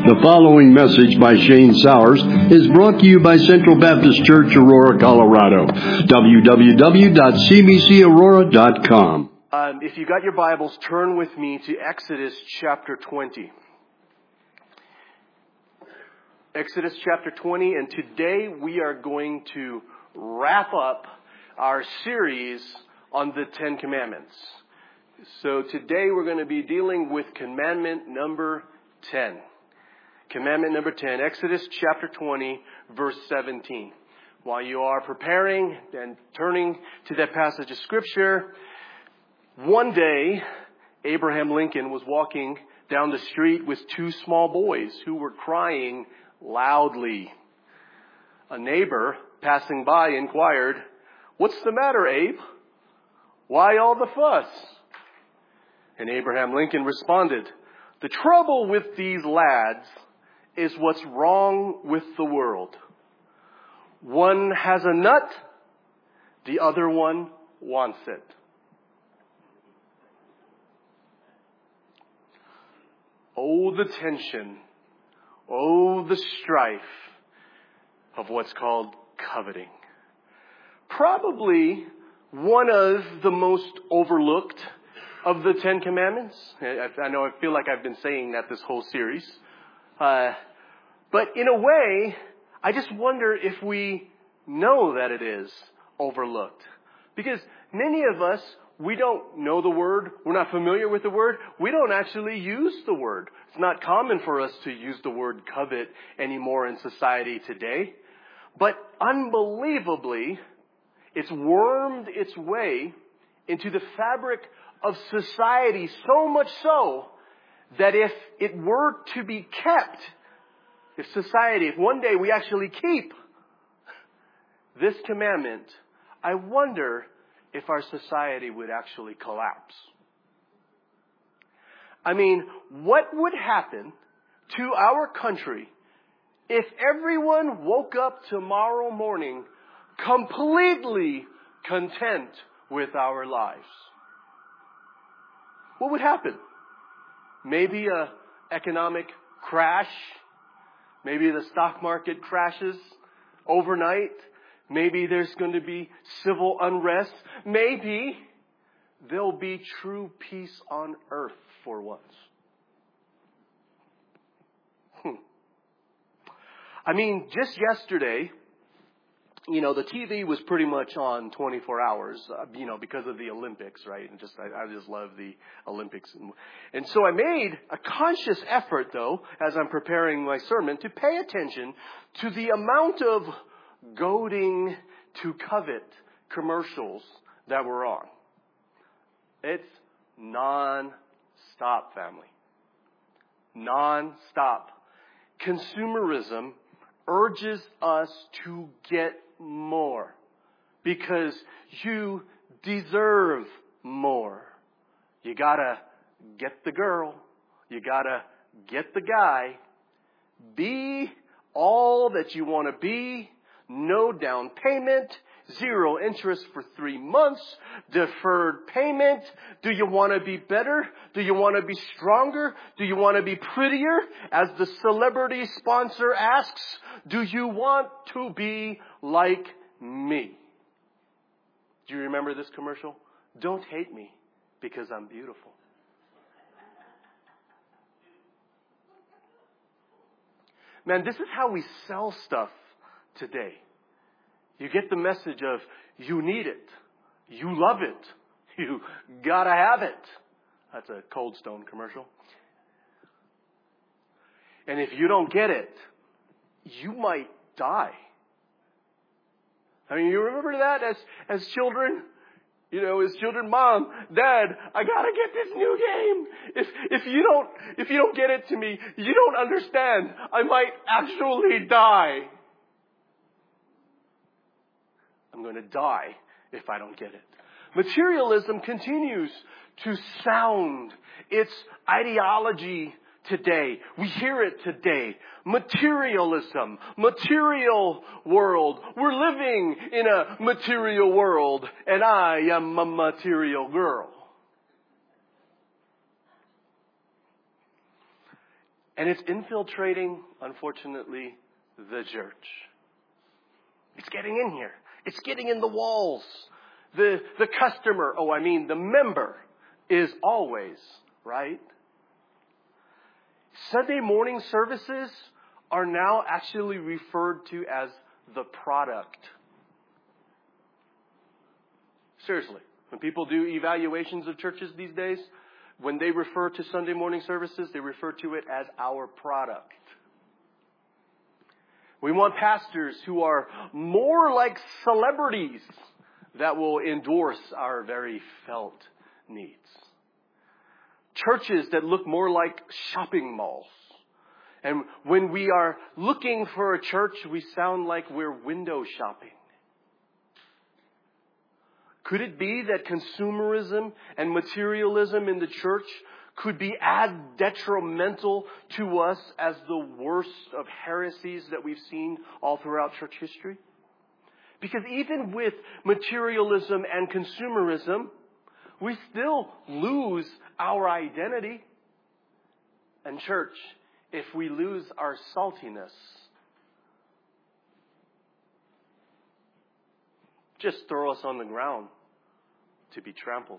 The following message by Shane Sowers is brought to you by Central Baptist Church, Aurora, Colorado. www.cbcaurora.com. If you got your Bibles, turn with me to Exodus chapter 20. Exodus chapter 20, and today we are going to wrap up our series on the Ten Commandments. So today we're going to be dealing with commandment number 10. Commandment number 10, Exodus chapter 20, verse 17. While you are preparing and turning to that passage of Scripture, one day Abraham Lincoln was walking down the street with two small boys who were crying loudly. A neighbor passing by inquired, "What's the matter, Abe? Why all the fuss?" And Abraham Lincoln responded, "The trouble with these lads is what's wrong with the world. One has a nut, the other one wants it." Oh, the tension. Oh, the strife of what's called coveting. Probably one of the most overlooked of the Ten Commandments. I know I feel like I've been saying that this whole series. But in a way, I just wonder if we know that it is overlooked. Because many of us, we don't know the word. We're not familiar with the word. We don't actually use the word. It's not common for us to use the word covet anymore in society today. But unbelievably, it's wormed its way into the fabric of society, so much so that if it were to be kept, if one day we actually keep this commandment, I wonder if our society would actually collapse. I mean, what would happen to our country if everyone woke up tomorrow morning completely content with our lives? What would happen? Maybe an economic crash. Maybe the stock market crashes overnight. Maybe there's going to be civil unrest. Maybe there'll be true peace on earth for once. I mean, just yesterday, the TV was pretty much on 24 hours, because of the Olympics, right? And I just love the Olympics. And so I made a conscious effort, though, as I'm preparing my sermon, to pay attention to the amount of goading to covet commercials that were on. It's non-stop, family. Non-stop. Consumerism urges us to get more because you deserve more. You gotta get the girl. You gotta get the guy. Be all that you want to be. No down payment. 0 interest for 3 months. Deferred payment. Do you want to be better? Do you want to be stronger? Do you want to be prettier? As the celebrity sponsor asks, do you want to be like me? Do you remember this commercial? Don't hate me because I'm beautiful. Man, this is how we sell stuff today. You get the message of you need it. You love it. You gotta have it. That's a Cold Stone commercial. And if you don't get it, you might die. I mean, you remember that as children? As children, Mom, Dad, I gotta get this new game. If you don't get it to me, you don't understand. I might actually die. I'm going to die if I don't get it. Materialism continues to sound its ideology today. We hear it today. Materialism, material world. We're living in a material world, and I am a material girl. And it's infiltrating, unfortunately, the church. It's getting in here. It's getting in the walls. The customer, the member is always right. Sunday morning services are now actually referred to as the product. Seriously, when people do evaluations of churches these days, when they refer to Sunday morning services, they refer to it as our product. We want pastors who are more like celebrities that will endorse our very felt needs. Churches that look more like shopping malls. And when we are looking for a church, we sound like we're window shopping. Could it be that consumerism and materialism in the church could be as detrimental to us as the worst of heresies that we've seen all throughout church history? Because even with materialism and consumerism, we still lose our identity. And church, if we lose our saltiness, just throw us on the ground to be trampled.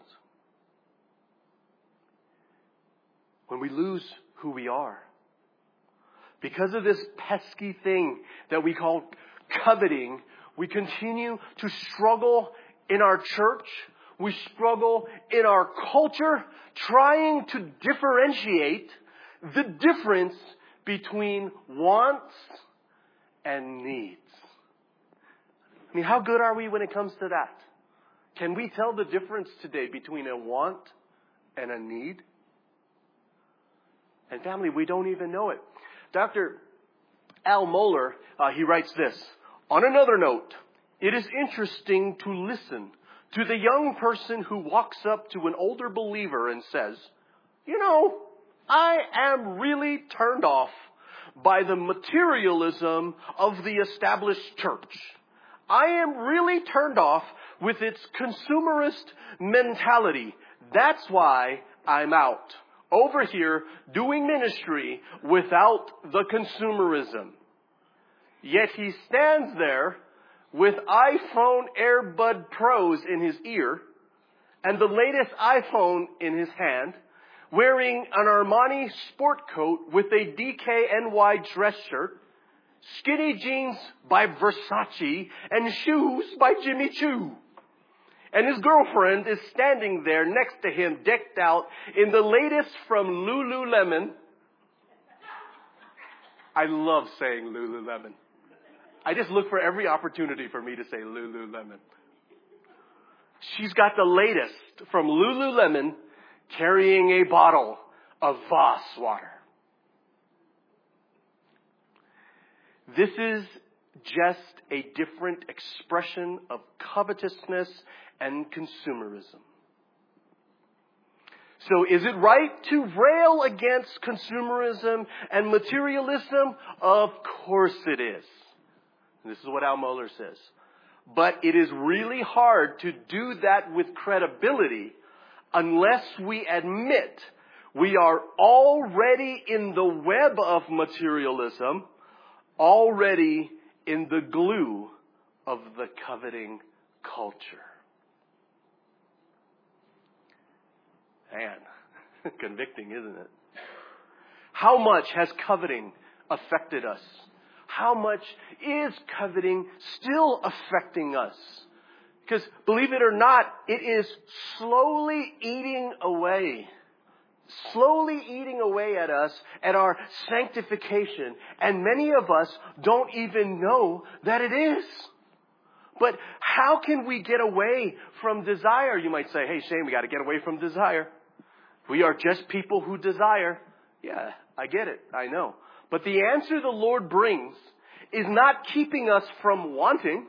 When we lose who we are, because of this pesky thing that we call coveting, we continue to struggle in our church. We struggle in our culture trying to differentiate the difference between wants and needs. How good are we when it comes to that? Can we tell the difference today between a want and a need? And family, we don't even know it. Dr. Al Mohler, he writes this. On another note, it is interesting to listen to the young person who walks up to an older believer and says, I am really turned off by the materialism of the established church. I am really turned off with its consumerist mentality. That's why I'm out over here doing ministry without the consumerism. Yet he stands there with iPhone AirBud Pros in his ear and the latest iPhone in his hand, wearing an Armani sport coat with a DKNY dress shirt, skinny jeans by Versace, and shoes by Jimmy Choo. And his girlfriend is standing there next to him, decked out in the latest from Lululemon. I love saying Lululemon. I just look for every opportunity for me to say Lululemon. She's got the latest from Lululemon, carrying a bottle of Voss water. This is just a different expression of covetousness and consumerism. So is it right to rail against consumerism and materialism? Of course it is. And this is what Al Mohler says. But it is really hard to do that with credibility unless we admit we are already in the web of materialism, already in the glue of the coveting culture. Man, convicting, isn't it? How much has coveting affected us? How much is coveting still affecting us? Because believe it or not, it is slowly eating away at us, at our sanctification. And many of us don't even know that it is. But how can we get away from desire? You might say, hey, Shane, we got to get away from desire. We are just people who desire. Yeah, I get it. I know. But the answer the Lord brings is not keeping us from wanting.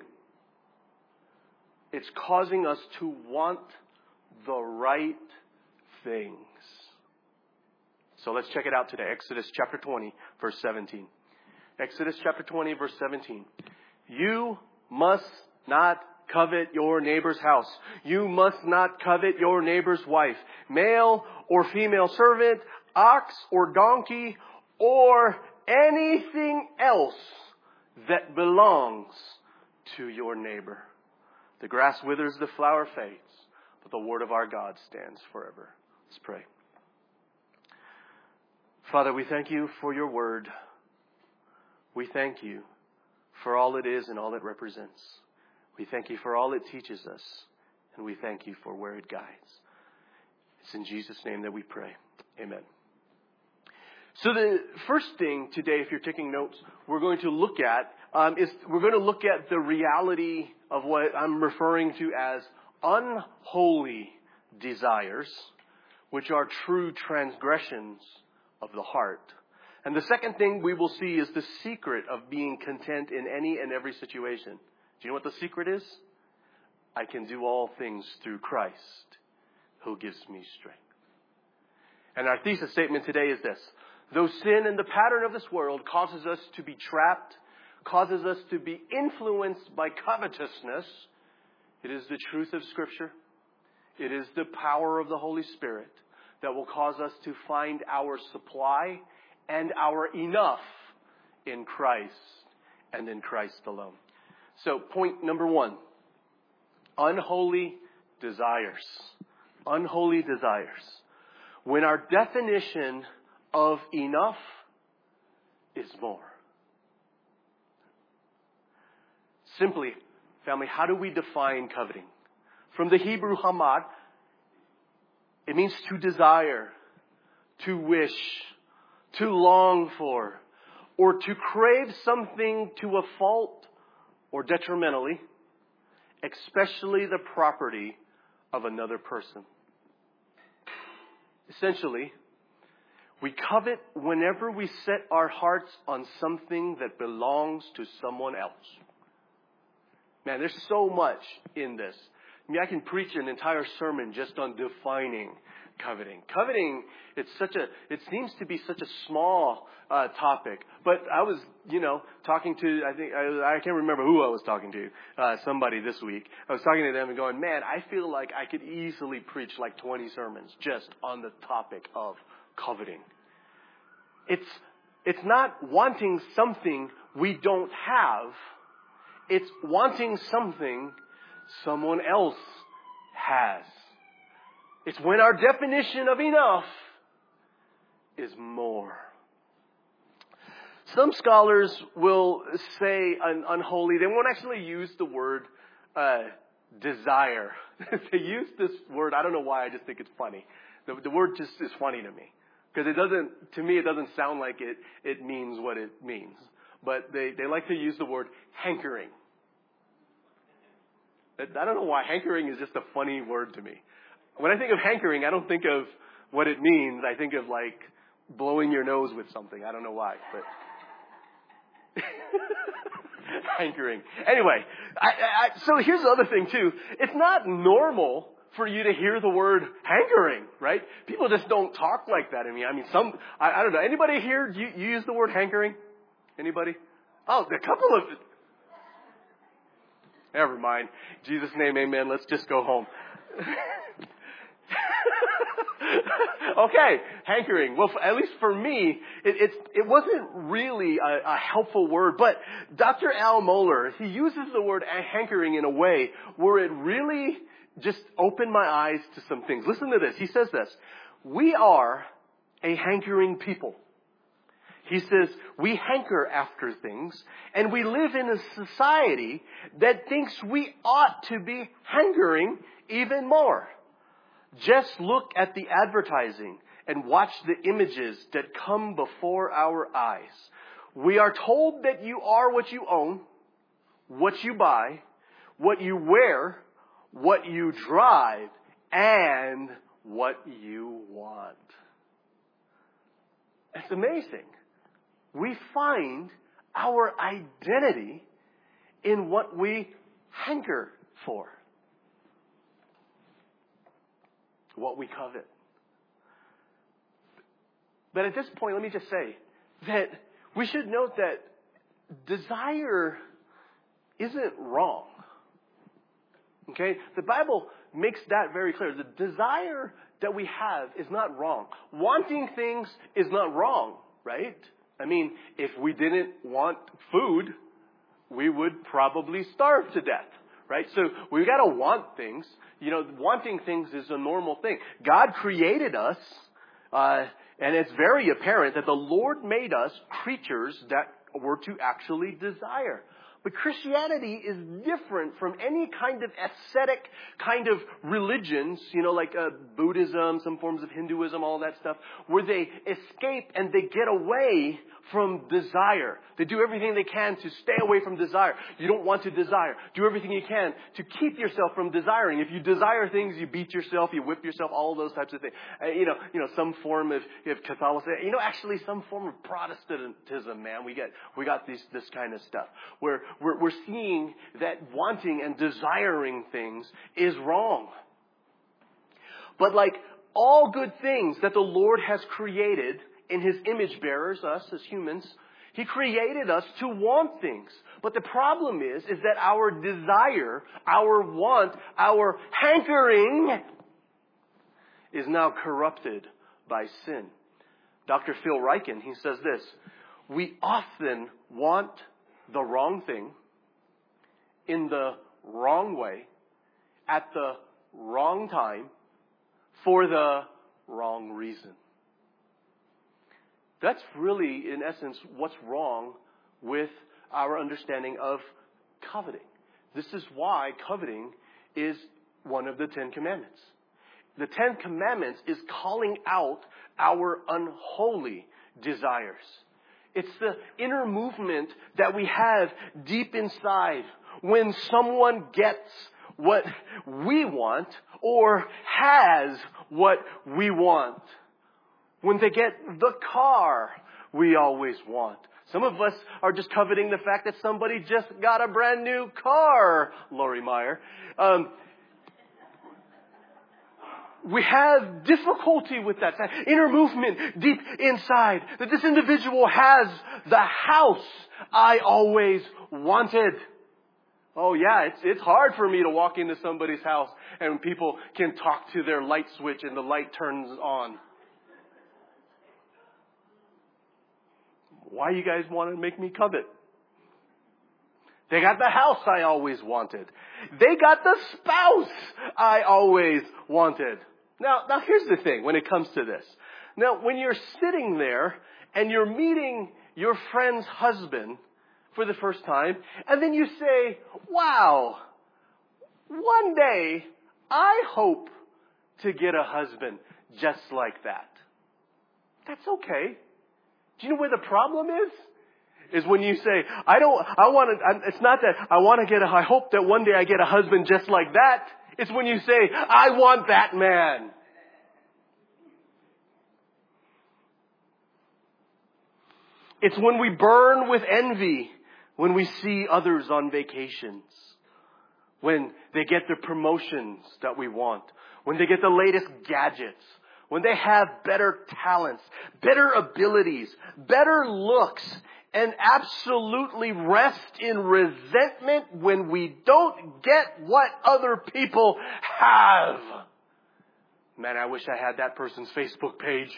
It's causing us to want the right things. So let's check it out today. Exodus chapter 20, verse 17. Exodus chapter 20, verse 17. You must not covet your neighbor's house. You must not covet your neighbor's wife, male or female servant, ox or donkey, or anything else that belongs to your neighbor. The grass withers, the flower fades, but the word of our God stands forever. Let's pray. Father, we thank you for your word. We thank you for all it is and all it represents. We thank you for all it teaches us, and we thank you for where it guides. It's in Jesus' name that we pray. Amen. So the first thing today, if you're taking notes, we're going to look at the reality of what I'm referring to as unholy desires, which are true transgressions of the heart. And the second thing we will see is the secret of being content in any and every situation. Do you know what the secret is? I can do all things through Christ, who gives me strength. And our thesis statement today is this: though sin and the pattern of this world causes us to be trapped, causes us to be influenced by covetousness, it is the truth of Scripture, it is the power of the Holy Spirit that will cause us to find our supply and our enough in Christ and in Christ alone. So point number one, unholy desires. Unholy desires. When our definition of enough is more. Simply, family, how do we define coveting? From the Hebrew hamad, it means to desire, to wish, to long for, or to crave something to a fault or detrimentally, especially the property of another person. Essentially, we covet whenever we set our hearts on something that belongs to someone else. Man, there's so much in this. I mean, I can preach an entire sermon just on defining coveting. Coveting, it seems to be such a small topic. But I was, talking to, I can't remember who I was talking to, somebody this week. I was talking to them and going, man, I feel like I could easily preach like 20 sermons just on the topic of coveting. It's not wanting something we don't have. It's wanting something someone else has. It's when our definition of enough is more. Some scholars will say unholy. They won't actually use the word desire. They use this word. I don't know why. I just think it's funny. The word just is funny to me. Because to me, it doesn't sound like it means what it means. But they like to use the word hankering. I don't know why. Hankering is just a funny word to me. When I think of hankering, I don't think of what it means. I think of like blowing your nose with something. I don't know why, but hankering. Anyway, so here's the other thing too. It's not normal for you to hear the word hankering, right? People just don't talk like that. I mean, I don't know. Anybody here, you use the word hankering? Anybody? Oh, a couple of. Never mind. In Jesus' name, amen. Let's just go home. Okay, hankering. Well, at least for me, it wasn't really a helpful word. But Dr. Al Mohler, he uses the word hankering in a way where it really just opened my eyes to some things. Listen to this. He says this: we are a hankering people. He says, we hanker after things, and we live in a society that thinks we ought to be hankering even more. Just look at the advertising and watch the images that come before our eyes. We are told that you are what you own, what you buy, what you wear, what you drive, and what you want. It's amazing. We find our identity in what we hanker for, what we covet. But at this point, let me just say that we should note that desire isn't wrong. Okay? The Bible makes that very clear. The desire that we have is not wrong. Wanting things is not wrong. right? I mean, if we didn't want food, we would probably starve to death, right? So we got to want things. You know, wanting things is a normal thing. God created us, and it's very apparent that the Lord made us creatures that were to actually desire. But Christianity is different from any kind of ascetic kind of religions, you know, like Buddhism, some forms of Hinduism, all that stuff, where they escape and they get away from desire. They do everything they can to stay away from desire. You don't want to desire. Do everything you can to keep yourself from desiring. If you desire things, you beat yourself, you whip yourself, all of those types of things. You know, some form of Catholicism, actually some form of Protestantism, man. We got this kind of stuff where we're seeing that wanting and desiring things is wrong. But like all good things that the Lord has created in His image bearers, us as humans, He created us to want things. But the problem is that our desire, our want, our hankering is now corrupted by sin. Dr. Phil Ryken, he says this: we often want the wrong thing in the wrong way at the wrong time for the wrong reason. That's really, in essence, what's wrong with our understanding of coveting. This is why coveting is one of the 10 Commandments. The 10 Commandments is calling out our unholy desires. It's the inner movement that we have deep inside when someone gets what we want or has what we want. When they get the car we always want. Some of us are just coveting the fact that somebody just got a brand new car, Lori Meyer. We have difficulty with that inner movement deep inside. That this individual has the house I always wanted. Oh yeah, it's hard for me to walk into somebody's house and people can talk to their light switch and the light turns on. Why you guys want to make me covet? They got the house I always wanted. They got the spouse I always wanted. Now here's the thing when it comes to this. Now, when you're sitting there and you're meeting your friend's husband for the first time, and then you say, wow, one day I hope to get a husband just like that. That's okay. Do you know where the problem is? Is when you say, I hope that one day I get a husband just like that. It's when you say, I want that man. It's when we burn with envy when we see others on vacations. When they get the promotions that we want. When they get the latest gadgets. When they have better talents, better abilities, better looks, and absolutely rest in resentment when we don't get what other people have. Man, I wish I had that person's Facebook page.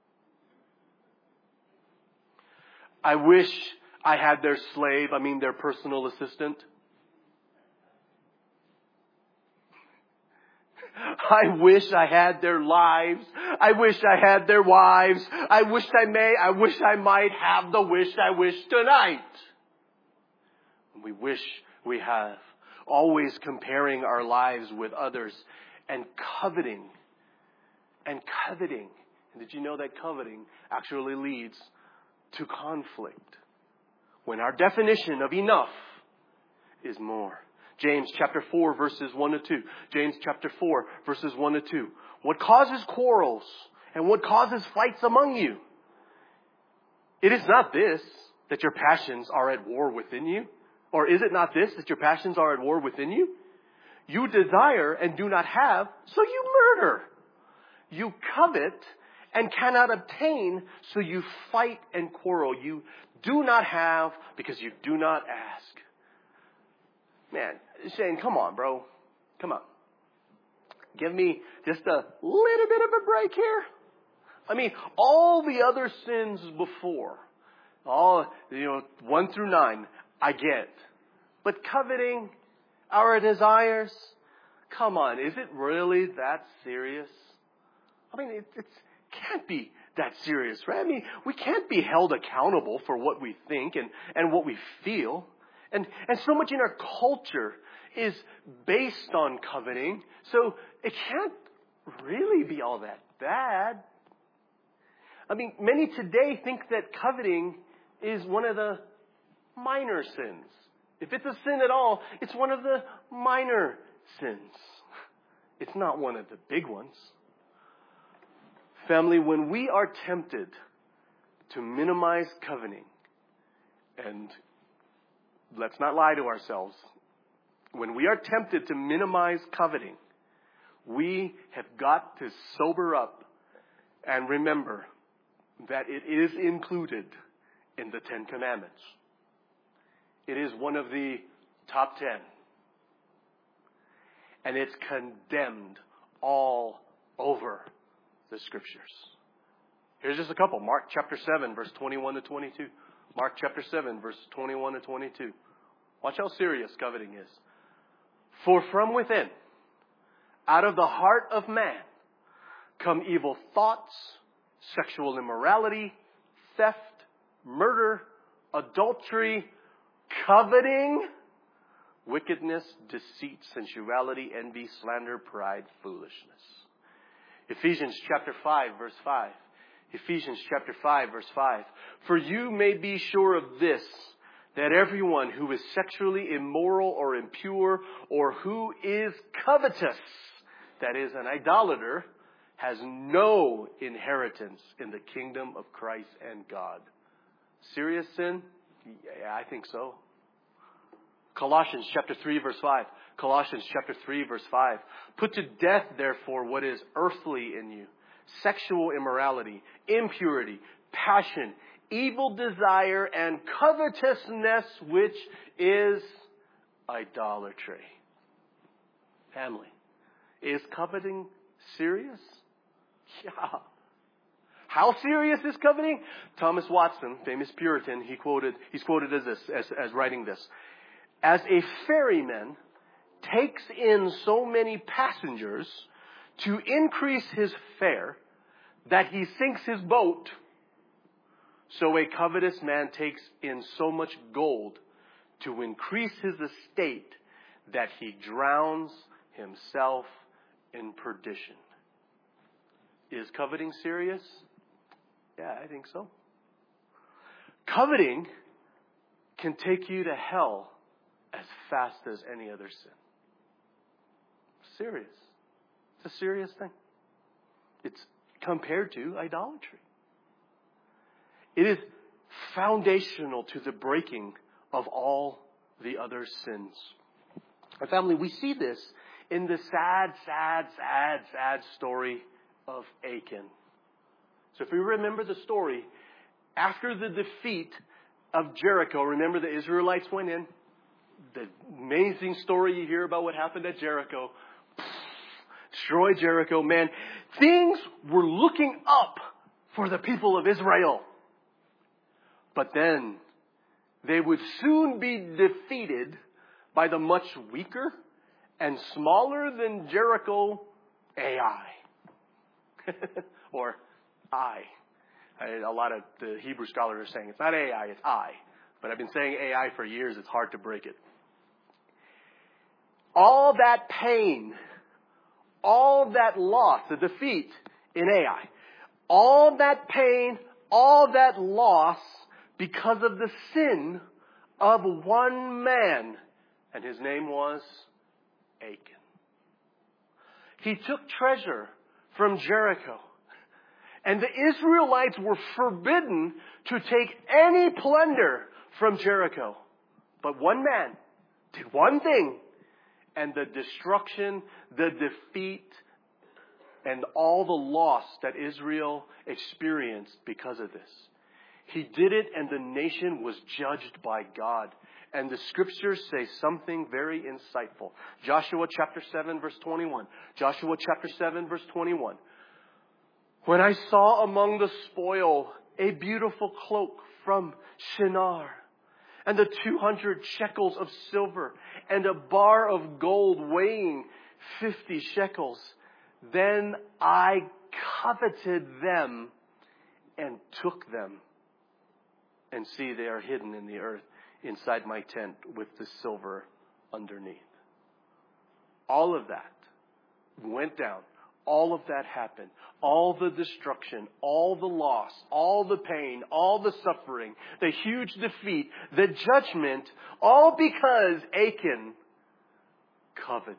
I wish I had their their personal assistant. I wish I had their lives. I wish I had their wives. I wish I might have the wish I wish tonight. We wish we have. Always comparing our lives with others and coveting. And coveting. And did you know that coveting actually leads to conflict? When our definition of enough is more. James chapter 4 verses 1 to 2. James chapter 4 verses 1 to 2. What causes quarrels and what causes fights among you? It is not this, that your passions are at war within you. Or is it not this, that your passions are at war within you? You desire and do not have, so you murder. You covet and cannot obtain, so you fight and quarrel. You do not have because you do not ask. Man, Shane, come on, bro. Come on. Give me just a little bit of a break here. I mean, all the other sins before, 1 through 9, I get. But coveting, our desires, come on, is it really that serious? I mean, it can't be that serious, right? I mean, we can't be held accountable for what we think and what we feel. And so much in our culture is based on coveting, so it can't really be all that bad. I mean, many today think that coveting is one of the minor sins. If it's a sin at all, it's one of the minor sins. It's not one of the big ones. Family, when we are tempted to minimize coveting, and let's not lie to ourselves, when we are tempted to minimize coveting, we have got to sober up and remember that it is included in the 10 Commandments. It is one of the top 10. And it's condemned all over the Scriptures. Here's just a couple. Mark chapter 7, verse 21 to 22. Mark chapter 7, verse 21 to 22. Watch how serious coveting is. For from within, out of the heart of man, come evil thoughts, sexual immorality, theft, murder, adultery, coveting, wickedness, deceit, sensuality, envy, slander, pride, foolishness. Ephesians chapter 5, verse 5. Ephesians chapter 5, verse 5. For you may be sure of this, that everyone who is sexually immoral or impure, or who is covetous, that is, an idolater, has no inheritance in the kingdom of Christ and God. Serious sin? Yeah, I think so. Colossians chapter 3, verse 5. Colossians chapter 3, verse 5. Put to death, therefore, what is earthly in you. Sexual immorality, impurity, passion, evil desire, and covetousness, which is idolatry. Family, is coveting serious? Yeah. How serious is coveting? Thomas Watson, famous Puritan, he's quoted as writing this. As a ferryman takes in so many passengers to increase his fare that he sinks his boat, so a covetous man takes in so much gold to increase his estate that he drowns himself in perdition. Is coveting serious? Yeah, I think so. Coveting can take you to hell as fast as any other sin. Serious. It's a serious thing. It's compared to idolatry. It is foundational to the breaking of all the other sins. Our family, we see this in the sad story of Achan. So if we remember the story, after the defeat of Jericho, remember the Israelites went in. The amazing story you hear about what happened at Jericho. Destroyed Jericho. Man, things were looking up for the people of Israel. But then they would soon be defeated by the much weaker and smaller than Jericho Ai. Or I. A lot of the Hebrew scholars are saying it's not Ai, it's I. But I've been saying Ai for years, it's hard to break it. All that pain, all that loss, the defeat in Ai, all that pain, all that loss because of the sin of one man. And his name was Achan. He took treasure from Jericho. And the Israelites were forbidden to take any plunder from Jericho. But one man did one thing. And the destruction, the defeat, and all the loss that Israel experienced because of this. He did it, and the nation was judged by God. And the scriptures say something very insightful. Joshua chapter 7, verse 21. Joshua chapter 7, verse 21. When I saw among the spoil a beautiful cloak from Shinar, and the 200 shekels of silver, and a bar of gold weighing 50 shekels, then I coveted them and took them. And see, they are hidden in the earth inside my tent with the silver underneath. All of that went down. All of that happened. All the destruction, all the loss, all the pain, all the suffering, the huge defeat, the judgment, all because Achan coveted.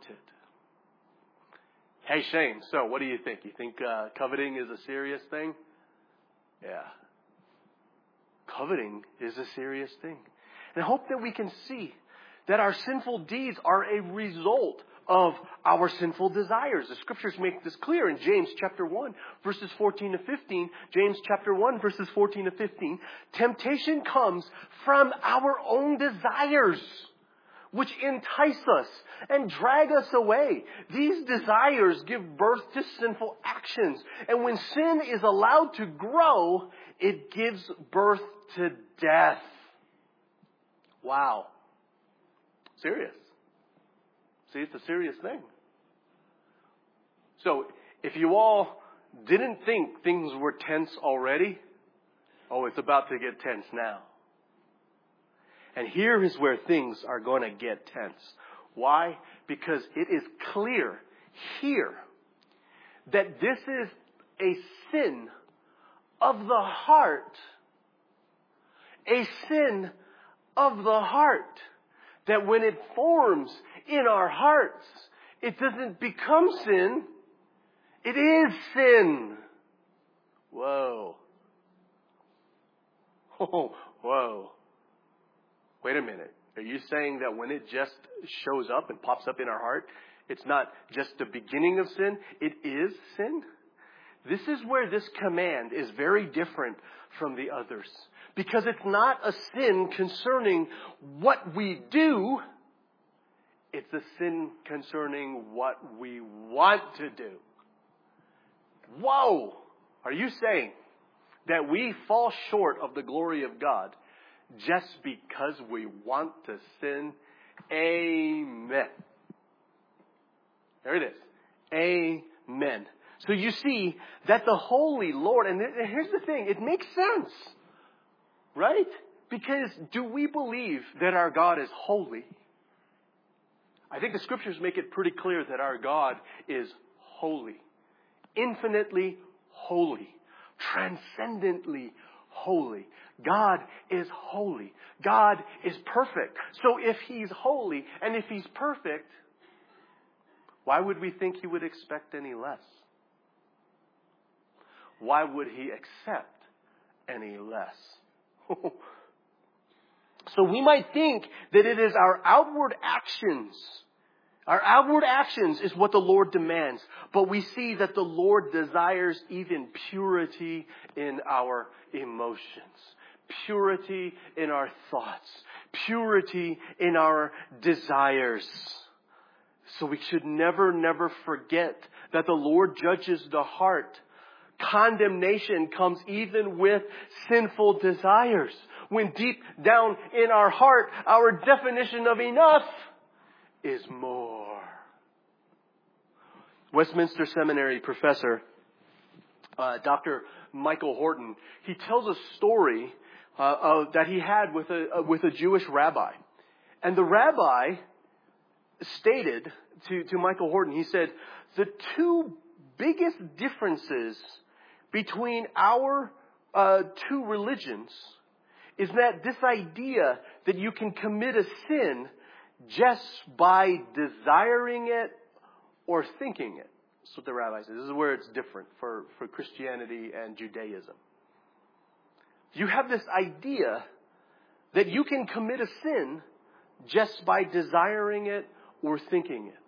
Hey Shane, so what do you think? You think coveting is a serious thing? Yeah. Coveting is a serious thing. And I hope that we can see that our sinful deeds are a result of our sinful desires. The scriptures make this clear in James chapter 1, verses 14 to 15. James chapter 1, verses 14 to 15. Temptation comes from our own desires, which entice us and drag us away. These desires give birth to sinful actions. And when sin is allowed to grow, it gives birth to death. Wow. Serious. See, it's a serious thing. So, if you all didn't think things were tense already, it's about to get tense now. And here is where things are going to get tense. Why? Because it is clear here that this is a sin of the heart. A sin of the heart. That when it forms in our hearts, it doesn't become sin. It is sin. Whoa. Oh, whoa. Wait a minute. Are you saying that when it just shows up and pops up in our heart, it's not just the beginning of sin? It is sin? This is where this command is very different from the others. Because it's not a sin concerning what we do. It's a sin concerning what we want to do. Whoa! Are you saying that we fall short of the glory of God just because we want to sin? Amen. There it is. Amen. So you see that the Holy Lord, and here's the thing, it makes sense. Right? Because do we believe that our God is holy? I think the scriptures make it pretty clear that our God is holy. Infinitely holy. Transcendently holy. God is holy. God is perfect. So if He's holy and if He's perfect, why would we think He would expect any less? Why would He accept any less? So we might think that it is our outward actions. Our outward actions is what the Lord demands. But we see that the Lord desires even purity in our emotions. Purity in our thoughts. Purity in our desires. So we should never forget that the Lord judges the heart. Condemnation comes even with sinful desires. When deep down in our heart, our definition of enough is more. Westminster Seminary professor, Dr. Michael Horton, he tells a story that he had with a Jewish rabbi. And the rabbi stated to Michael Horton, he said, the two biggest differences between our two religions is that this idea that you can commit a sin just by desiring it or thinking it. That's what the rabbi says. This is where it's different for Christianity and Judaism. You have this idea that you can commit a sin just by desiring it or thinking it.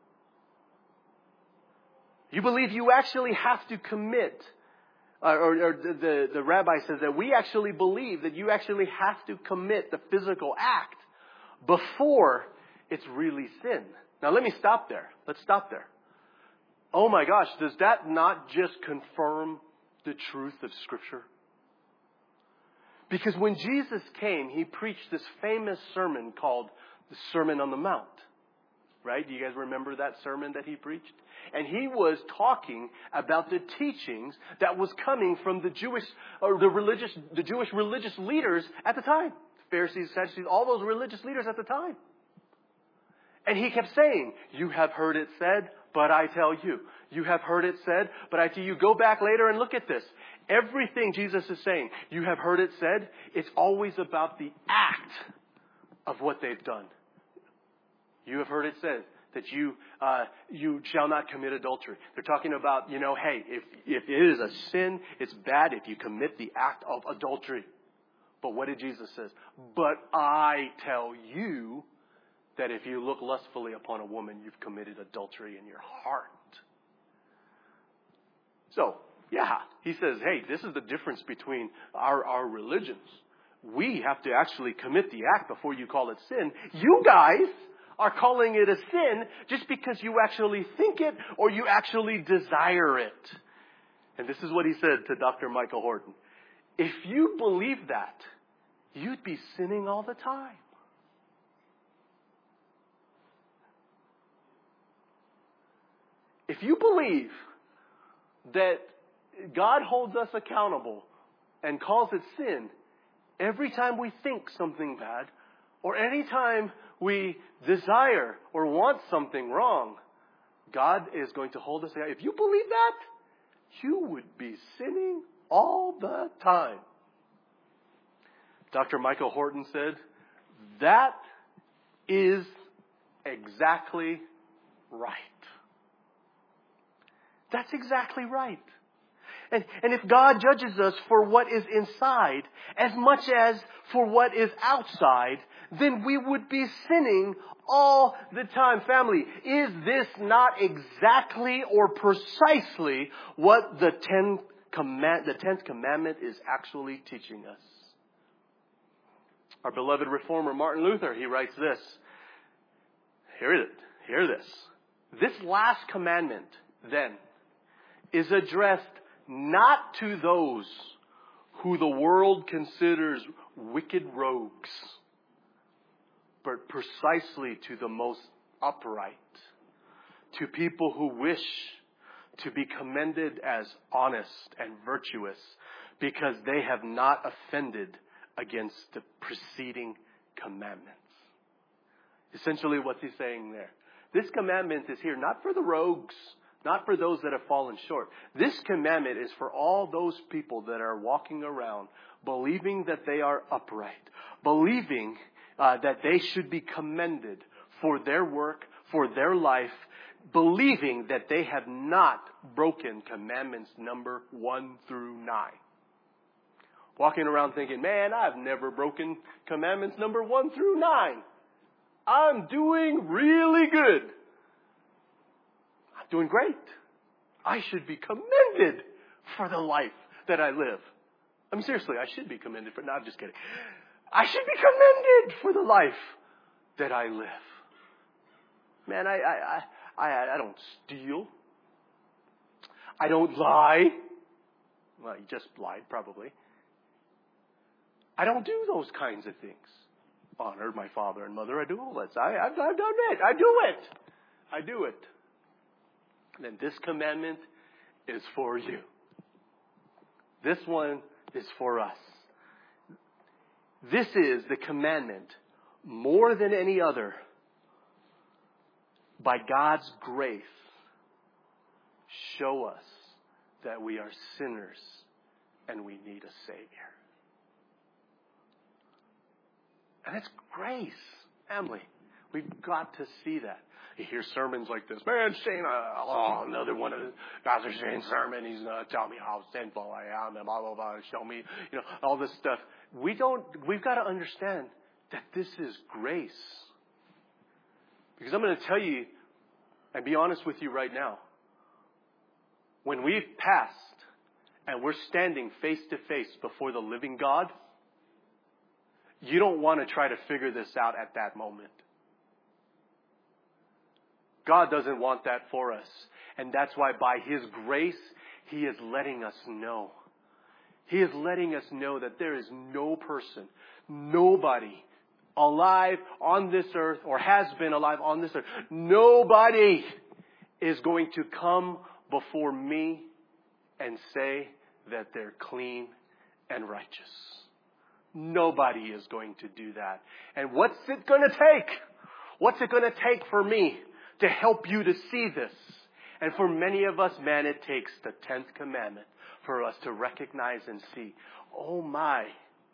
You believe you actually have to commit, or the rabbi says that we actually believe that you actually have to commit the physical act before it's really sin. Now let me stop there. Let's stop there. Oh my gosh, does that not just confirm the truth of Scripture? Because when Jesus came, He preached this famous sermon called the Sermon on the Mount. Right? Do you guys remember that sermon that He preached? And He was talking about the teachings that was coming from the Jewish religious leaders at the time. Pharisees, Sadducees, all those religious leaders at the time. And He kept saying, you have heard it said, but I tell you. You have heard it said, but I tell you. Go back later and look at this. Everything Jesus is saying, you have heard it said, it's always about the act of what they've done. You have heard it said that you shall not commit adultery. They're talking about, hey, if it is a sin, it's bad if you commit the act of adultery. But what did Jesus say? But I tell you that if you look lustfully upon a woman, you've committed adultery in your heart. So, yeah, He says, hey, this is the difference between our religions. We have to actually commit the act before you call it sin. You guys are calling it a sin just because you actually think it or you actually desire it. And this is what he said to Dr. Michael Horton. If you believe that, you'd be sinning all the time. If you believe that God holds us accountable and calls it sin every time we think something bad or any time we desire or want something wrong, God is going to hold us accountable. If you believe that, you would be sinning all the time. Dr. Michael Horton said, that is exactly right. That's exactly right. And if God judges us for what is inside as much as for what is outside, then we would be sinning all the time. Family, is this not exactly or precisely what the 10th commandment is actually teaching us? Our beloved reformer Martin Luther, he writes this. Hear this. This last commandment, then, is addressed not to those who the world considers wicked rogues, but precisely to the most upright, to people who wish to be commended as honest and virtuous because they have not offended against the preceding commandments. Essentially, what's he saying there? This commandment is here not for the rogues, not for those that have fallen short. This commandment is for all those people that are walking around believing that they are upright, believing that they should be commended for their work, for their life, believing that they have not broken commandments number 1 through 9. Walking around thinking, man, I've never broken commandments number 1 through 9. I'm doing really good. I'm doing great. I should be commended for the life that I live. I mean, seriously, I should be commended for, no, I'm just kidding. I should be commended for the life that I live. Man, I don't steal. I don't lie. Well, you just lied, probably. I don't do those kinds of things. Honor my father and mother. I do all that. I've done it. I do it. Then this commandment is for you. This one is for us. This is the commandment, more than any other, by God's grace, show us that we are sinners and we need a Savior. And it's grace, family. We've got to see that. You hear sermons like this. Man, Shane, another one of Pastor Shane's sermon. He's going to tell me how sinful I am and blah, blah, blah. Show me, all this stuff. We've got to understand that this is grace. Because I'm going to tell you and be honest with you right now. When we've passed and we're standing face to face before the living God, you don't want to try to figure this out at that moment. God doesn't want that for us. And that's why by His grace, He is letting us know. He is letting us know that there is no person, nobody alive on this earth or has been alive on this earth. Nobody is going to come before me and say that they're clean and righteous. Nobody is going to do that. And what's it going to take? What's it going to take for me to help you to see this? And for many of us, man, it takes the 10th commandment for us to recognize and see, oh my,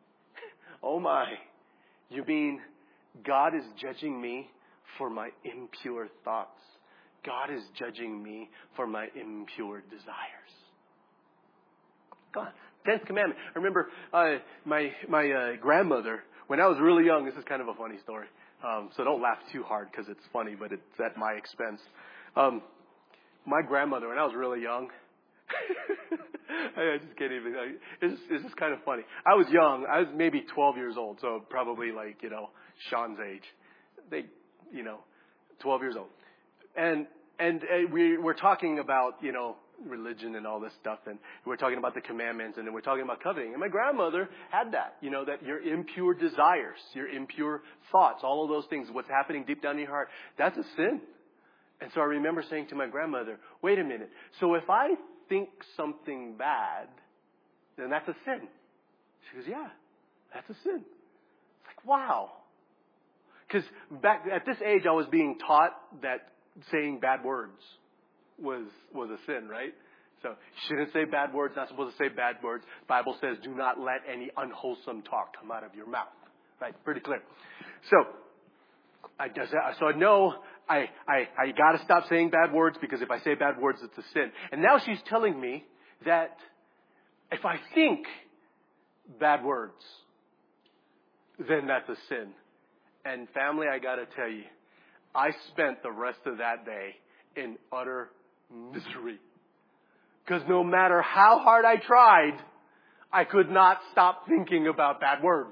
you mean God is judging me for my impure thoughts? God is judging me for my impure desires. God, 10th commandment. I remember my grandmother, when I was really young, this is kind of a funny story, so don't laugh too hard because it's funny, but it's at my expense. My grandmother, when I was really young, I just can't even, it's just kind of funny. I was young. I was maybe 12 years old, so probably like, Sean's age. 12 years old. And we're talking about, religion and all this stuff, and we're talking about the commandments, and then we're talking about coveting. And my grandmother had that, that your impure desires, your impure thoughts, all of those things, what's happening deep down in your heart, that's a sin. And so I remember saying to my grandmother, wait a minute, so if I think something bad, then that's a sin. She goes, yeah, that's a sin. It's like, wow. Because back at this age, I was being taught that saying bad words was a sin, right? So you shouldn't say bad words, not supposed to say bad words. The Bible says do not let any unwholesome talk come out of your mouth. Right? Pretty clear. So I know I got to stop saying bad words, because if I say bad words, it's a sin. And now she's telling me that if I think bad words, then that's a sin. And family, I got to tell you, I spent the rest of that day in utter misery. Because no matter how hard I tried, I could not stop thinking about bad words.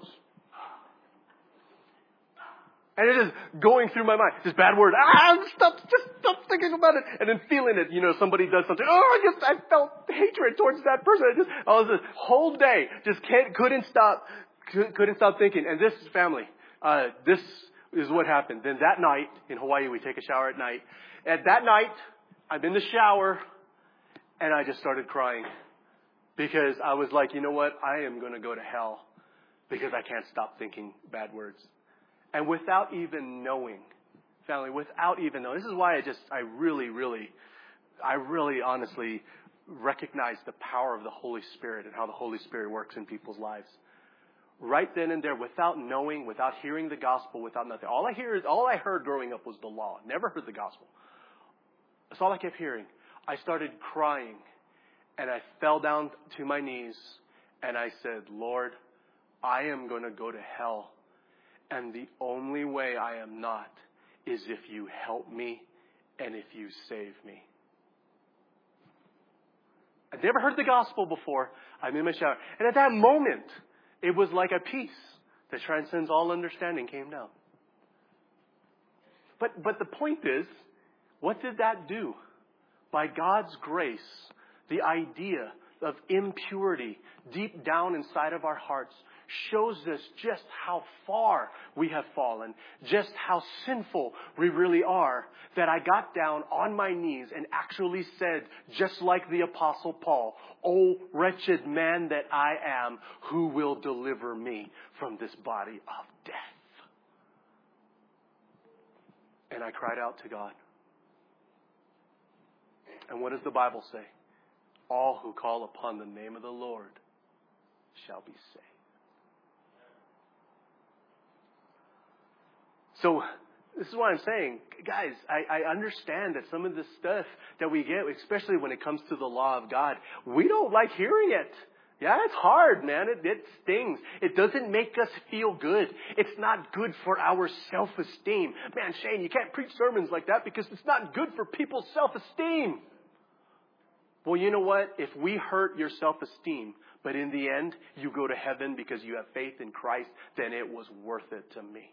And it is going through my mind. This bad word. Stop thinking about it. And then feeling it. Somebody does something. I felt hatred towards that person. I was this whole day just couldn't stop thinking. And this family, this is what happened. Then that night in Hawaii, we take a shower at night. At that night, I'm in the shower and I just started crying, because I was like, you know what? I am going to go to hell because I can't stop thinking bad words. And without even knowing, family, this is why I really honestly recognize the power of the Holy Spirit and how the Holy Spirit works in people's lives. Right then and there, without knowing, without hearing the gospel, without nothing. All I heard growing up was the law. Never heard the gospel. That's all I kept hearing. I started crying, and I fell down to my knees, and I said, Lord, I am going to go to hell. And the only way I am not is if you help me and if you save me. I'd never heard the gospel before. I'm in my shower. And at that moment, it was like a peace that transcends all understanding came down. But the point is, what did that do? By God's grace, the idea of impurity deep down inside of our hearts shows us just how far we have fallen, just how sinful we really are, that I got down on my knees and actually said, just like the Apostle Paul, "O wretched man that I am, who will deliver me from this body of death?" And I cried out to God. And what does the Bible say? All who call upon the name of the Lord shall be saved. So this is what I'm saying. Guys, I understand that some of the stuff that we get, especially when it comes to the law of God, we don't like hearing it. Yeah, it's hard, man. It stings. It doesn't make us feel good. It's not good for our self-esteem. Man, Shane, you can't preach sermons like that because it's not good for people's self-esteem. Well, you know what? If we hurt your self-esteem, but in the end you go to heaven because you have faith in Christ, then it was worth it to me.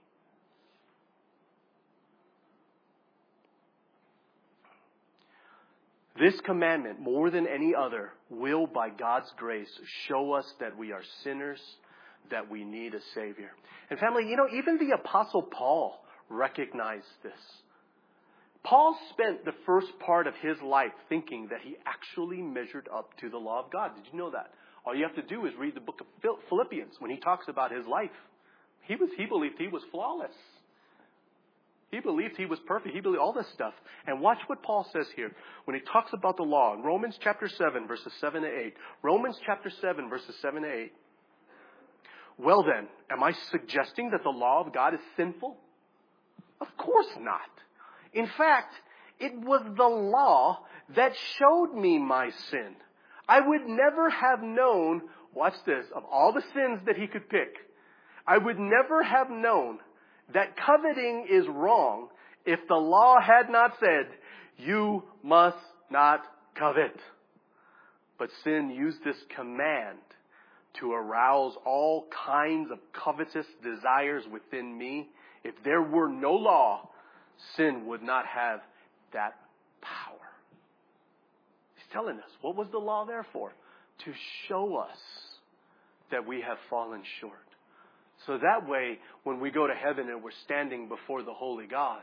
This commandment, more than any other, will by God's grace show us that we are sinners, that we need a Savior. And family, even the Apostle Paul recognized this. Paul spent the first part of his life thinking that he actually measured up to the law of God. Did you know that? All you have to do is read the book of Philippians when he talks about his life. He believed he was flawless. He believed he was perfect. He believed all this stuff. And watch what Paul says here when he talks about the law in Romans chapter 7, verses 7 to 8. Romans chapter 7, verses 7 to 8. Well then, am I suggesting that the law of God is sinful? Of course not. In fact, it was the law that showed me my sin. I would never have known, watch this, of all the sins that he could pick, I would never have known that coveting is wrong if the law had not said, you must not covet. But sin used this command to arouse all kinds of covetous desires within me. If there were no law, sin would not have that power. He's telling us, what was the law there for? To show us that we have fallen short. So that way, when we go to heaven and we're standing before the holy God,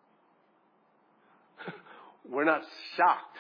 we're not shocked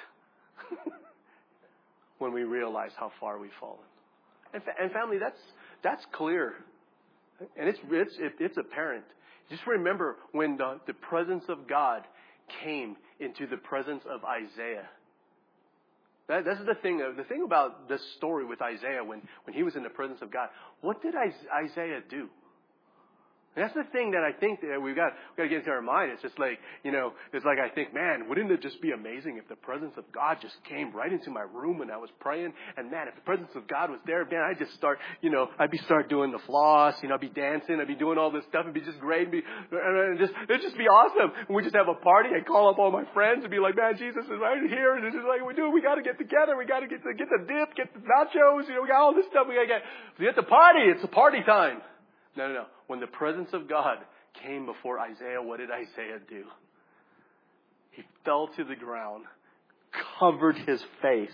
when we realize how far we've fallen. And family, that's clear. And it's apparent. Just remember when the presence of God came into the presence of Isaiah. This is the thing about this story with Isaiah when he was in the presence of God. What did Isaiah do? And that's the thing that I think that we've got to get into our mind. It's just like, it's like I think, man, wouldn't it just be amazing if the presence of God just came right into my room when I was praying? And man, if the presence of God was there, man, I'd just start, I'd start doing the floss, I'd be dancing, I'd be doing all this stuff. It'd be just great. It'd just be awesome. And we just have a party. I'd call up all my friends and be like, man, Jesus is right here. And it's just like, we got to get together. We got to get the dip, get the nachos. We got all this stuff we got to get. We get the party. It's a party time. No. When the presence of God came before Isaiah, what did Isaiah do? He fell to the ground, covered his face.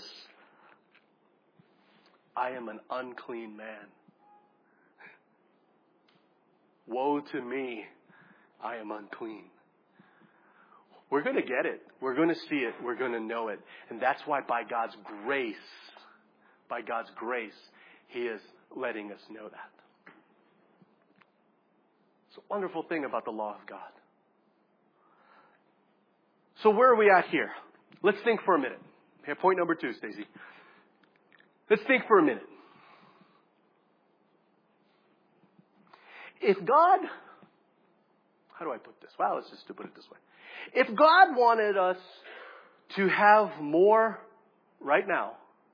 I am an unclean man. Woe to me, I am unclean. We're going to get it. We're going to see it. We're going to know it. And that's why by God's grace, He is letting us know that. It's a wonderful thing about the law of God. So where are we at here? Let's think for a minute. Okay, point number 2, Stacy. Let's think for a minute. If God, how do I put this? Well, let's just put it this way. If God wanted us to have more right now,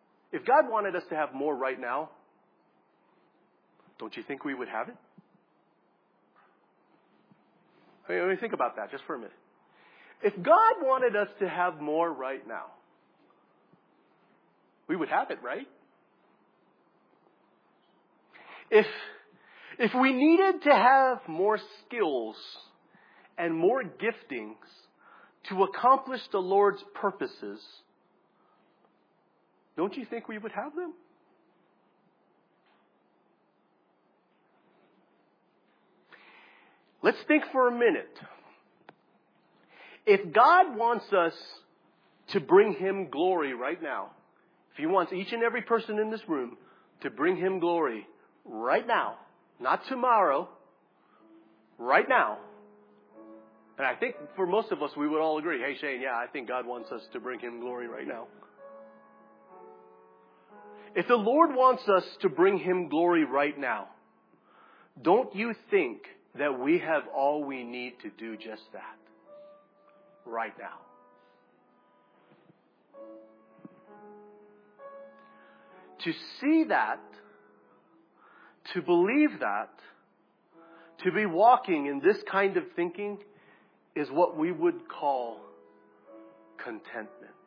don't you think we would have it? Let me think about that just for a minute. If God wanted us to have more right now, we would have it, right? If we needed to have more skills and more giftings to accomplish the Lord's purposes, don't you think we would have them? Let's think for a minute. If God wants us to bring Him glory right now, if He wants each and every person in this room to bring Him glory right now, not tomorrow, right now. And I think for most of us, we would all agree, hey Shane, yeah, I think God wants us to bring Him glory right now. If the Lord wants us to bring Him glory right now, don't you think that we have all we need to do just that right now? To see that, to believe that, to be walking in this kind of thinking is what we would call contentment.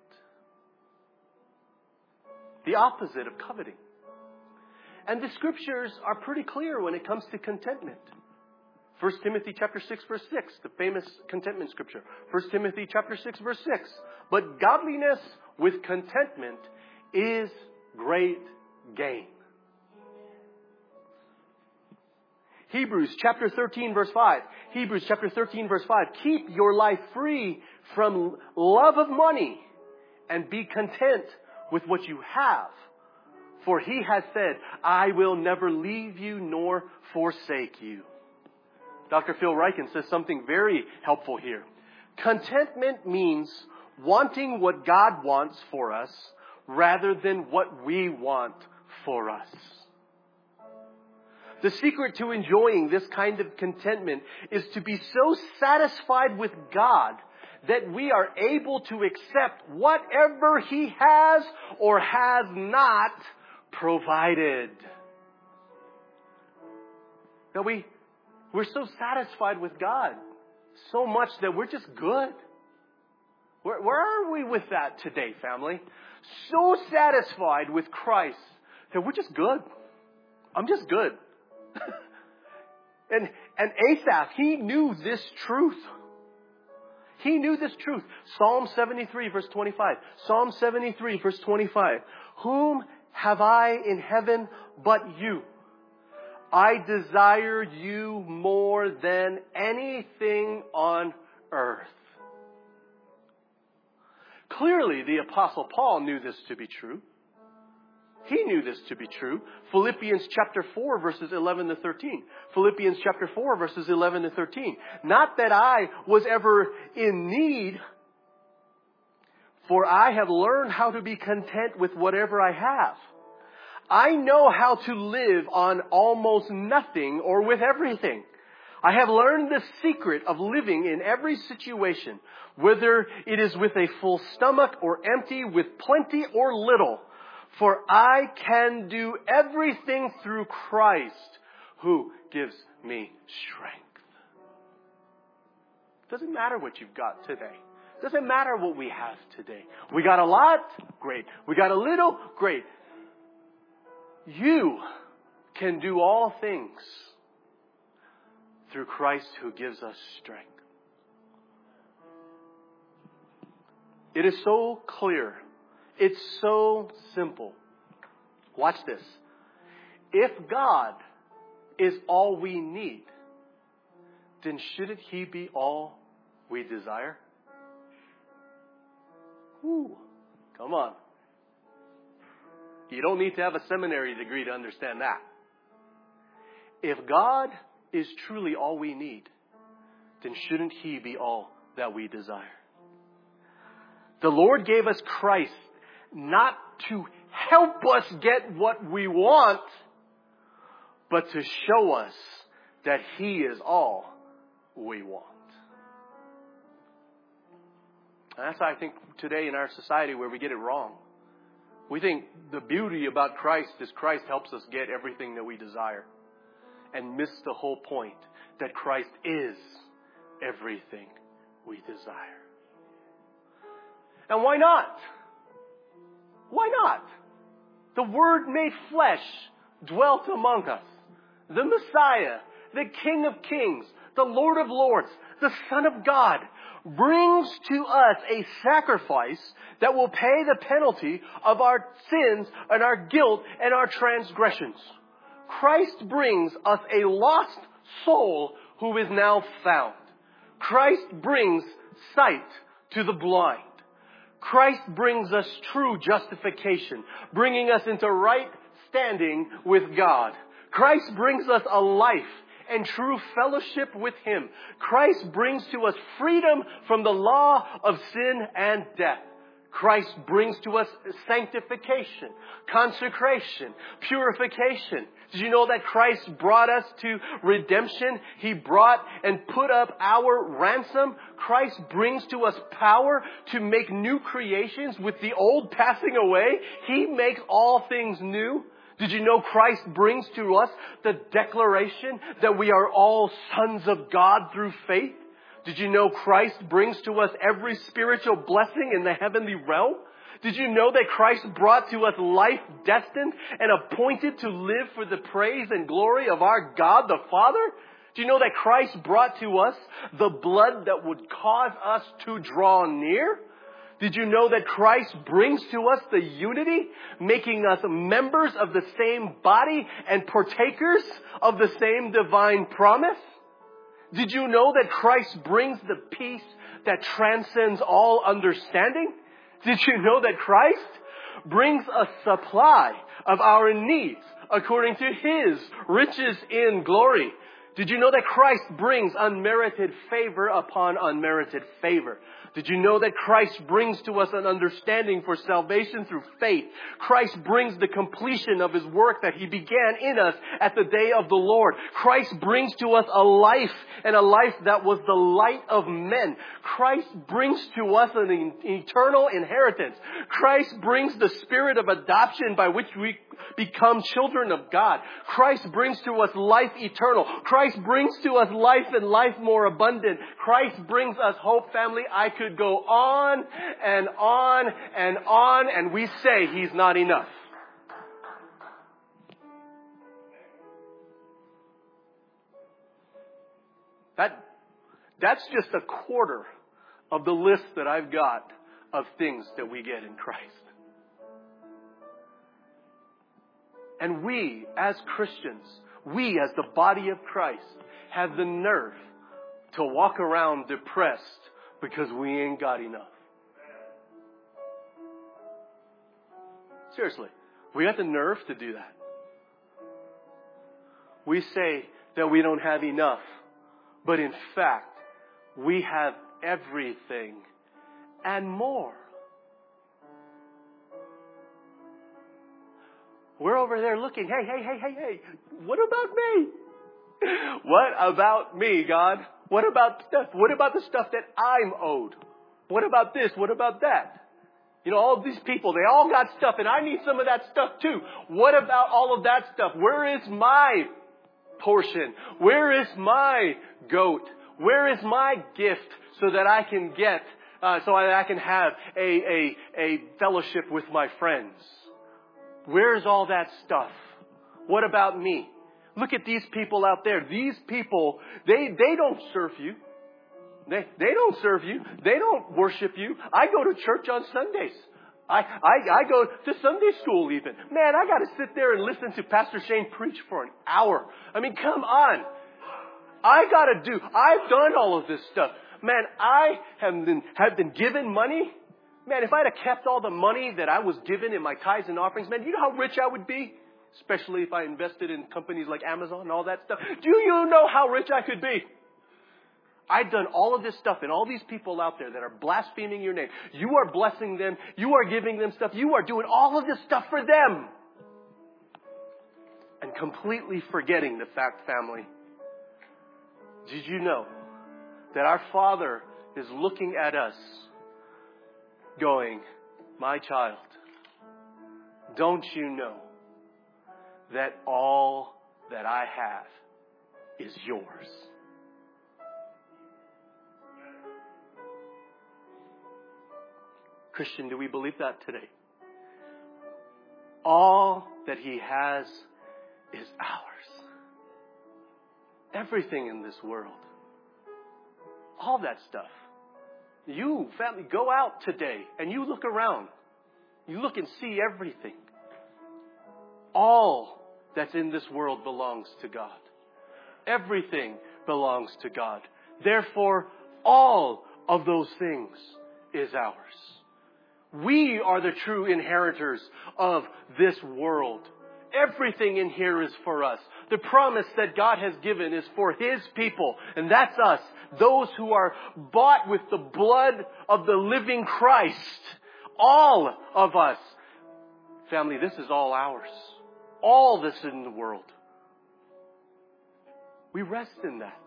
The opposite of coveting. And the scriptures are pretty clear when it comes to contentment. 1 Timothy chapter 6 verse 6, the famous contentment scripture. 1 Timothy chapter 6 verse 6. But godliness with contentment is great gain. Hebrews chapter 13 verse 5. Hebrews chapter 13 verse 5. Keep your life free from love of money and be content with what you have. For he has said, I will never leave you nor forsake you. Dr. Phil Ryken says something very helpful here. Contentment means wanting what God wants for us rather than what we want for us. The secret to enjoying this kind of contentment is to be so satisfied with God that we are able to accept whatever He has or has not provided. Now we're so satisfied with God so much that we're just good. Where are we with that today, family? So satisfied with Christ that we're just good. I'm just good. And Asaph, he knew this truth. He knew this truth. Psalm 73 verse 25. Psalm 73 verse 25. Whom have I in heaven but you? I desire you more than anything on earth. Clearly, the Apostle Paul knew this to be true. He knew this to be true. Philippians chapter 4 verses 11 to 13. Philippians chapter 4 verses 11 to 13. Not that I was ever in need, for I have learned how to be content with whatever I have. I know how to live on almost nothing or with everything. I have learned the secret of living in every situation, whether it is with a full stomach or empty, with plenty or little. For I can do everything through Christ who gives me strength. Doesn't matter what you've got today. Doesn't matter what we have today. We got a lot? Great. We got a little? Great. You can do all things through Christ who gives us strength. It is so clear. It's so simple. Watch this. If God is all we need, then shouldn't He be all we desire? Ooh, come on. You don't need to have a seminary degree to understand that. If God is truly all we need, then shouldn't He be all that we desire? The Lord gave us Christ not to help us get what we want, but to show us that He is all we want. And that's, I think, today in our society where we get it wrong. We think the beauty about Christ is Christ helps us get everything that we desire, and miss the whole point that Christ is everything we desire. And why not? Why not? The Word made flesh dwelt among us. The Messiah, the King of Kings, the Lord of Lords, the Son of God, brings to us a sacrifice that will pay the penalty of our sins and our guilt and our transgressions. Christ brings us a lost soul who is now found. Christ brings sight to the blind. Christ brings us true justification, bringing us into right standing with God. Christ brings us a life and true fellowship with Him. Christ brings to us freedom from the law of sin and death. Christ brings to us sanctification, consecration, purification. Did you know that Christ brought us to redemption? He brought and put up our ransom. Christ brings to us power to make new creations with the old passing away. He makes all things new. Did you know Christ brings to us the declaration that we are all sons of God through faith? Did you know Christ brings to us every spiritual blessing in the heavenly realm? Did you know that Christ brought to us life destined and appointed to live for the praise and glory of our God the Father? Do you know that Christ brought to us the blood that would cause us to draw near? Did you know that Christ brings to us the unity, making us members of the same body and partakers of the same divine promise? Did you know that Christ brings the peace that transcends all understanding? Did you know that Christ brings a supply of our needs according to His riches in glory? Did you know that Christ brings unmerited favor upon unmerited favor? Did you know that Christ brings to us an understanding for salvation through faith? Christ brings the completion of His work that He began in us at the day of the Lord. Christ brings to us a life, and a life that was the light of men. Christ brings to us an eternal inheritance. Christ brings the spirit of adoption by which we become children of God. Christ brings to us life eternal. Christ brings to us life and life more abundant. Christ brings us hope, family. I could go on and on and on, and we say He's not enough. That's just a quarter of the list that I've got of things that we get in Christ. And we, as Christians, we as the body of Christ, have the nerve to walk around depressed because we ain't got enough. Seriously, we got the nerve to do that. We say that we don't have enough, but in fact, we have everything and more. We're over there looking, hey, what about me? What about me, God? What about stuff? What about the stuff that I'm owed? What about this? What about that? You know, all these people, they all got stuff, and I need some of that stuff too. What about all of that stuff? Where is my portion? Where is my goat? Where is my gift so that I can get, so that I can have a fellowship with my friends? Where's all that stuff? What about me? Look at these people out there. These people, they don't serve you. They don't serve you. They don't worship you. I go to church on Sundays. I go to Sunday school even. Man, I got to sit there and listen to Pastor Shane preach for an hour. I mean, come on. I've done all of this stuff. Man, I have been given money. Man, if I'd have kept all the money that I was given in my tithes and offerings, man, you know how rich I would be? Especially if I invested in companies like Amazon and all that stuff. Do you know how rich I could be? I've done all of this stuff, and all these people out there that are blaspheming your name, you are blessing them, you are giving them stuff, you are doing all of this stuff for them. And completely forgetting the fact, family, did you know that our Father is looking at us going, my child, don't you know that all that I have is yours? Christian, do we believe that today? All that He has is ours. Everything in this world. All that stuff. You, family, go out today and you look around. You look and see everything. All that's in this world belongs to God. Everything belongs to God. Therefore, all of those things is ours. We are the true inheritors of this world. Everything in here is for us. The promise that God has given is for His people, and that's us. Those who are bought with the blood of the living Christ. All of us. Family, this is all ours. All this in the world. We rest in that.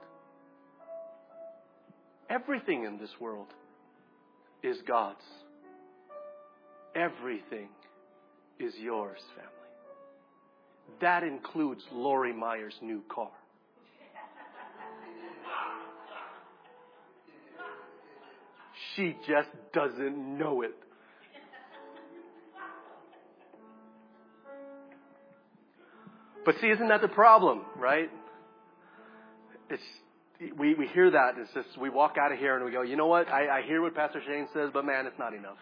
Everything in this world is God's. Everything is yours, family. That includes Lori Meyer's new car. She just doesn't know it. But see, isn't that the problem, right? we hear that, and it's just, we walk out of here and we go, you know what? I hear what Pastor Shane says, but man, it's not enough.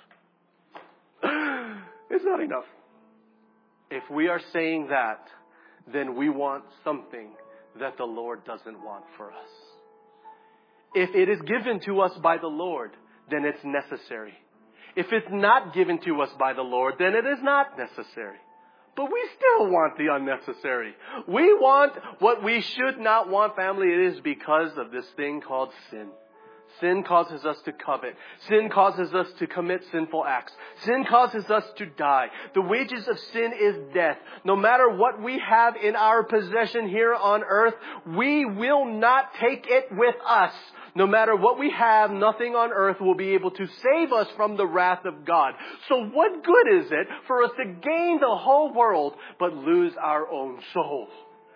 It's not enough. If we are saying that, then we want something that the Lord doesn't want for us. If it is given to us by the Lord, then it's necessary. If it's not given to us by the Lord, then it is not necessary. But we still want the unnecessary. We want what we should not want, family. It is because of this thing called sin. Sin causes us to covet. Sin causes us to commit sinful acts. Sin causes us to die. The wages of sin is death. No matter what we have in our possession here on earth, we will not take it with us. No matter what we have, nothing on earth will be able to save us from the wrath of God. So what good is it for us to gain the whole world but lose our own soul?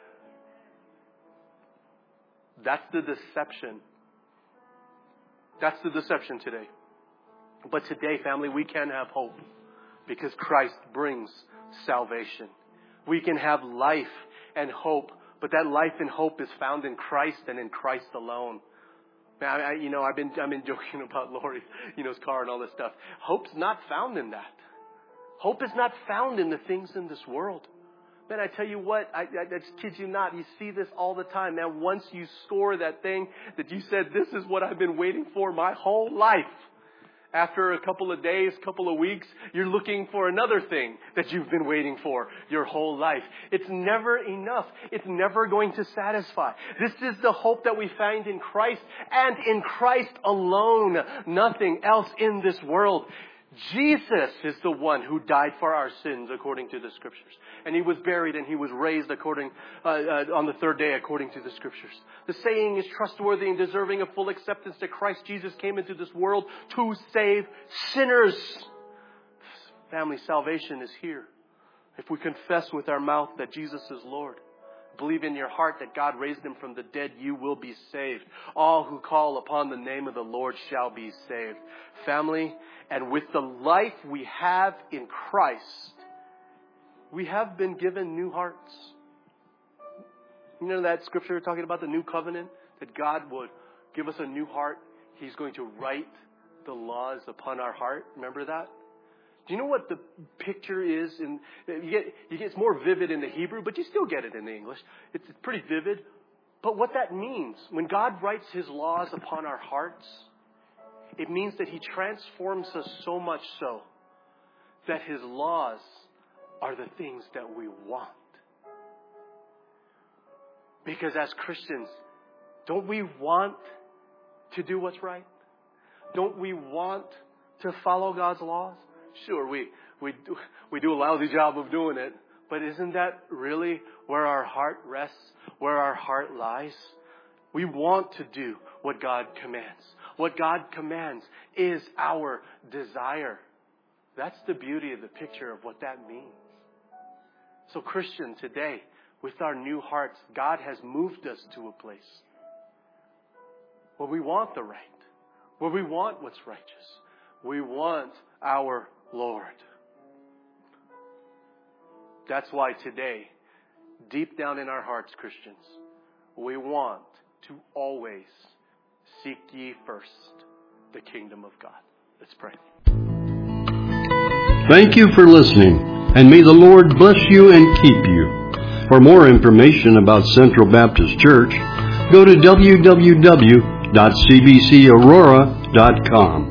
That's the deception. That's the deception today. But today, family, we can have hope because Christ brings salvation. We can have life and hope, but that life and hope is found in Christ and in Christ alone. I've been joking about Lori's, his car and all this stuff. Hope's not found in that. Hope is not found in the things in this world. Man, I tell you what, I just kid you not, you see this all the time. Man, once you score that thing that you said, this is what I've been waiting for my whole life. After a couple of days, couple of weeks, you're looking for another thing that you've been waiting for your whole life. It's never enough. It's never going to satisfy. This is the hope that we find in Christ and in Christ alone. Nothing else in this world. Jesus is the one who died for our sins according to the Scriptures. And He was buried and He was raised on the third day according to the Scriptures. The saying is trustworthy and deserving of full acceptance that Christ Jesus came into this world to save sinners. Family, salvation is here. If we confess with our mouth that Jesus is Lord, believe in your heart that God raised Him from the dead, you will be saved. All who call upon the name of the Lord shall be saved. Family, and with the life we have in Christ, we have been given new hearts. You know that scripture talking about the new covenant? That God would give us a new heart. He's going to write the laws upon our heart. Remember that? Do you know what the picture is? It's more vivid in the Hebrew, but you still get it in the English. It's pretty vivid. But what that means, when God writes His laws upon our hearts, it means that He transforms us so much so that His laws are the things that we want. Because as Christians, don't we want to do what's right? Don't we want to follow God's laws? Sure, we do a lousy job of doing it, but isn't that really where our heart rests, where our heart lies? We want to do what God commands. What God commands is our desire. That's the beauty of the picture of what that means. So Christian, today, with our new hearts, God has moved us to a place where we want the right, where we want what's righteous. We want our Lord. That's why today, deep down in our hearts, Christians, we want to always seek ye first the kingdom of God. Let's pray. Thank you for listening, and may the Lord bless you and keep you. For more information about Central Baptist Church, go to www.cbcaurora.com.